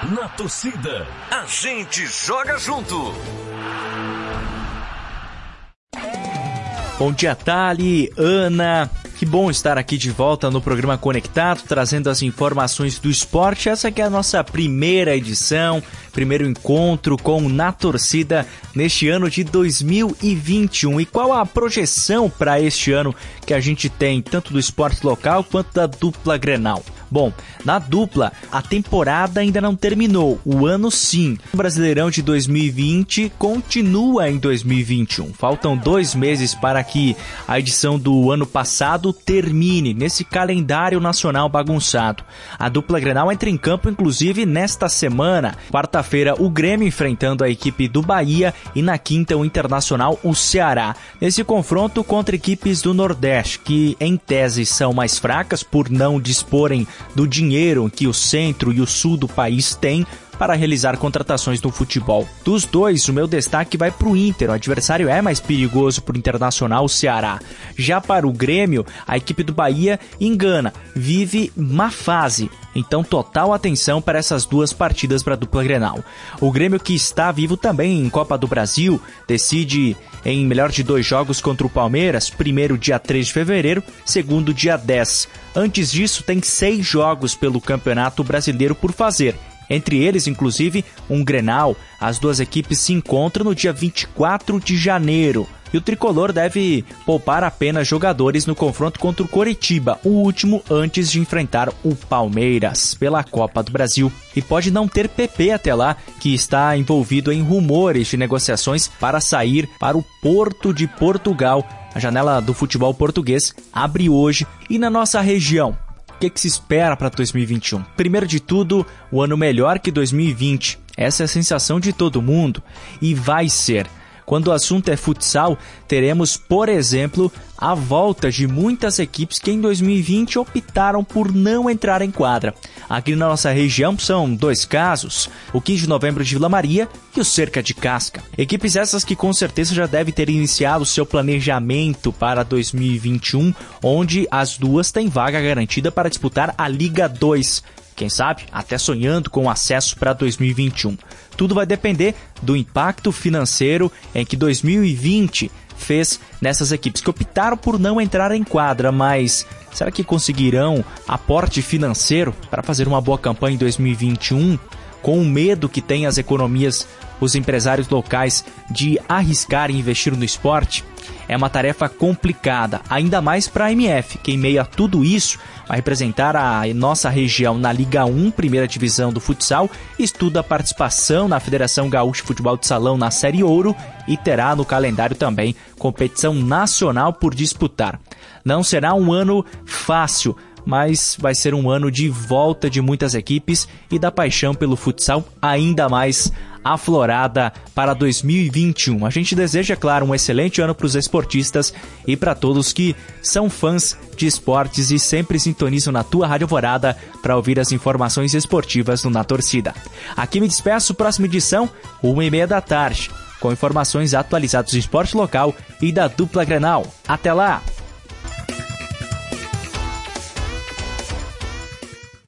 Na torcida, a gente joga junto. Bom dia, Thali, Ana. Que bom estar aqui de volta no programa Conectado, trazendo as informações do esporte. Essa aqui é a nossa primeira edição, primeiro encontro com Na Torcida neste ano de 2021. E qual a projeção para este ano que a gente tem, tanto do esporte local quanto da dupla Grenal? Bom, na dupla, a temporada ainda não terminou, o ano sim. O Brasileirão de 2020 continua em 2021. Faltam 2 meses para que a edição do ano passado termine nesse calendário nacional bagunçado. A dupla Grenal entra em campo, inclusive, nesta semana. Quarta-feira, o Grêmio enfrentando a equipe do Bahia e na quinta, o Internacional, o Ceará. Nesse confronto contra equipes do Nordeste, que em tese são mais fracas por não disporem do dinheiro que o centro e o sul do país têm para realizar contratações no futebol. Dos dois, o meu destaque vai para o Inter. O adversário é mais perigoso para o Internacional, o Ceará. Já para o Grêmio, a equipe do Bahia engana, vive má fase. Então, total atenção para essas 2 partidas para a dupla Grenal. O Grêmio, que está vivo também em Copa do Brasil, decide em melhor de 2 jogos contra o Palmeiras, primeiro dia 3 de fevereiro, segundo dia 10. Antes disso, tem 6 jogos pelo Campeonato Brasileiro por fazer. Entre eles, inclusive, um Grenal. As 2 equipes se encontram no dia 24 de janeiro. E o tricolor deve poupar apenas jogadores no confronto contra o Coritiba, o último antes de enfrentar o Palmeiras pela Copa do Brasil. E pode não ter PP até lá, que está envolvido em rumores de negociações para sair para o Porto de Portugal. A janela do futebol português abre hoje. E na nossa região, o que se espera para 2021? Primeiro de tudo, o ano melhor que 2020. Essa é a sensação de todo mundo. E vai ser. Quando o assunto é futsal, teremos, por exemplo, a volta de muitas equipes que em 2020 optaram por não entrar em quadra. Aqui na nossa região são 2 casos, o 15 de novembro de Vila Maria e o Cerca de Casca. Equipes essas que com certeza já devem ter iniciado seu planejamento para 2021, onde as 2 têm vaga garantida para disputar a Liga 2. Quem sabe, até sonhando com acesso para 2021. Tudo vai depender do impacto financeiro em que 2020 fez nessas equipes que optaram por não entrar em quadra, mas será que conseguirão aporte financeiro para fazer uma boa campanha em 2021? Com o medo que tem as economias, os empresários locais de arriscar e investir no esporte? É uma tarefa complicada, ainda mais para a MF, que em meio a tudo isso vai representar a nossa região na Liga 1, primeira divisão do futsal, estuda a participação na Federação Gaúcha de Futebol de Salão na Série Ouro e terá no calendário também competição nacional por disputar. Não será um ano fácil, mas vai ser um ano de volta de muitas equipes e da paixão pelo futsal ainda mais aflorada para 2021. A gente deseja, claro, um excelente ano para os esportistas e para todos que são fãs de esportes e sempre sintonizam na tua Rádio Alvorada para ouvir as informações esportivas no Na Torcida. Aqui me despeço, próxima edição, 1h30 da tarde, com informações atualizadas do esporte local e da dupla Grenal. Até lá!